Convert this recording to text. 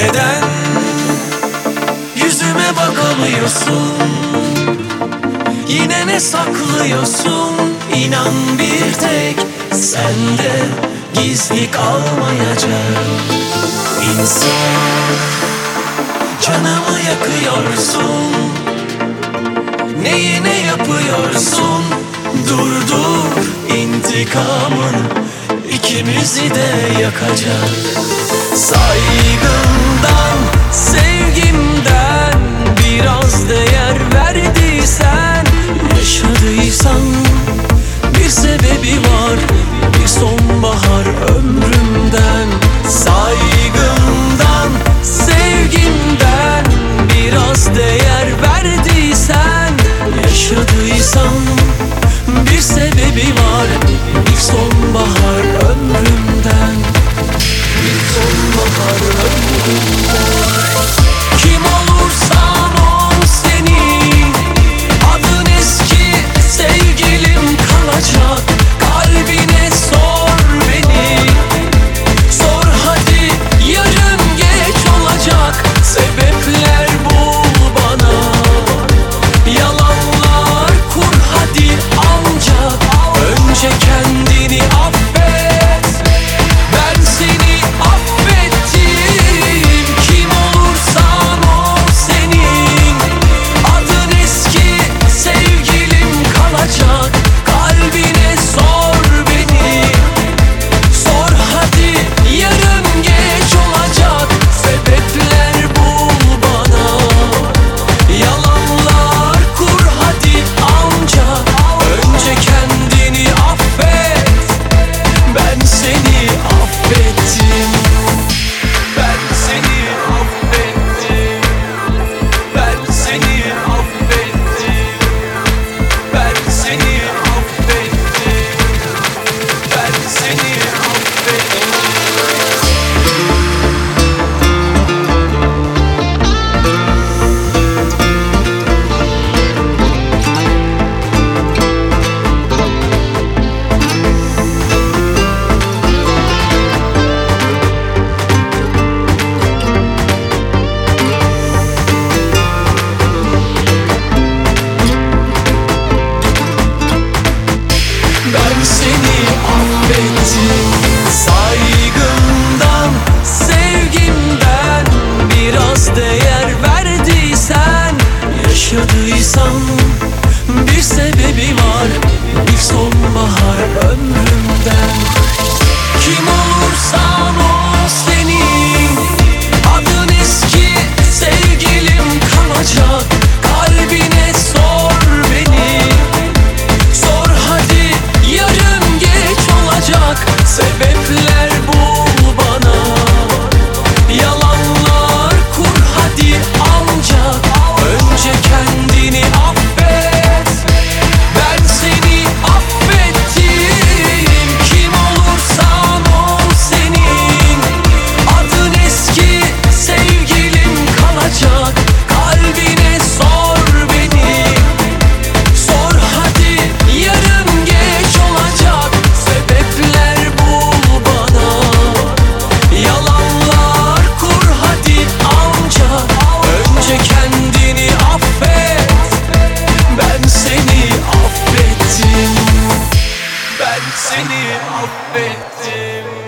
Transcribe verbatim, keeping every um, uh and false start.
Neden yüzüme bakamıyorsun? Yine ne saklıyorsun? İnan bir tek sende gizli kalmayacak. İnsan, canımı yakıyorsun. Neyi ne yapıyorsun? Durdur intikamını, ikimizi de yakacak. Saygımdan, sevgimden biraz değer verdiysen, yaşadıysan bir sebebi var, bir sonbahar ömrümden. Saygımdan, sevgimden biraz değer verdiysen, yaşadıysan bir sebebi var, bir sonbahar ömrümden. Bir sonbahar ömrümden. Kim olursan ol senin adın eski sevgilim kalacak. Kalbine sor beni, sor hadi yarın geç olacak. Sebepler bul bana, yalanlar kur hadi ancak. Önce kendini affet, ben seni affettim. Kim olursan ol senin adın eski sevgilim kalacak. Kalbine sor beni, sor hadi yarın geç olacak. Sebepler bul bana, yalanlar kur hadi ancak. Önce kendini affet, ben seni affettim. Ben seni affettim. Ben seni affettim. Ben seni affettim. Ben seni affettim. Ben seni affettim. Saygımdan, sevgimden biraz değer verdiysen, yaşadıysan bir sebebi var, bir sonbahar ömrümden. Kim olursan ol senin adın eski sevgilim kalacak. Kalbine sor beni, sor hadi yarın geç olacak. Sebepler bul bana, yalanlar kur hadi ancak. Önce kendini affet, ben seni affettim. Kim olursan ol senin adın eski sevgilim kalacak. Kalbine sor beni, sor hadi yarın geç olacak. Sebepler bul bana, yalanlar kur hadi ancak. Önce kendini affet, ben seni affettim. Ben seni affettim.